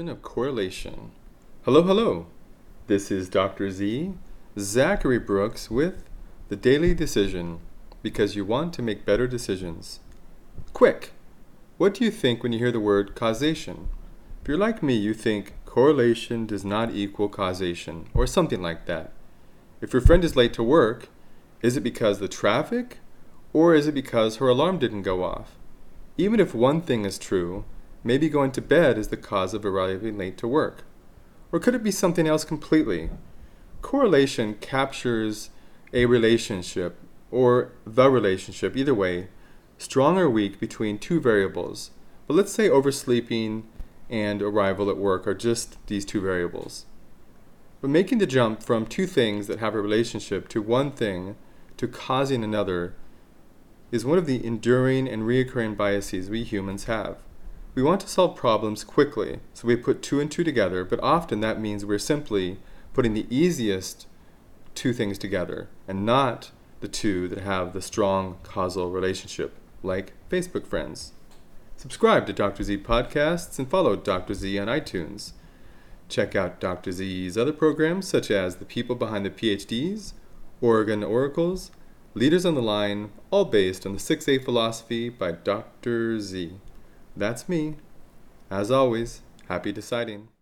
version of correlation. Hello, hello. This is Dr. Z, Zachary Brooks with The Daily Decision, because you want to make better decisions. Quick! What do you think when you hear the word causation? If you're like me, you think correlation does not equal causation, or something like that. If your friend is late to work, is it because of the traffic, or is it because her alarm didn't go off? Even if one thing is true, maybe going to bed is the cause of arriving late to work. Or could it be something else completely? Correlation captures a relationship, or the relationship, either way, strong or weak between two variables. But let's say oversleeping and arrival at work are just these two variables. But making the jump from two things that have a relationship to one thing to causing another is one of the enduring and recurring biases we humans have. We want to solve problems quickly, so we put two and two together, but often that means we're simply putting the easiest two things together, and not the two that have the strong causal relationship, like Facebook friends. Subscribe to Dr. Z podcasts and follow Dr. Z on iTunes. Check out Dr. Z's other programs such as The People Behind the PhDs, Oregon Oracles, Leaders on the Line, all based on the 6A philosophy by Dr. Z. That's me. As always, happy deciding.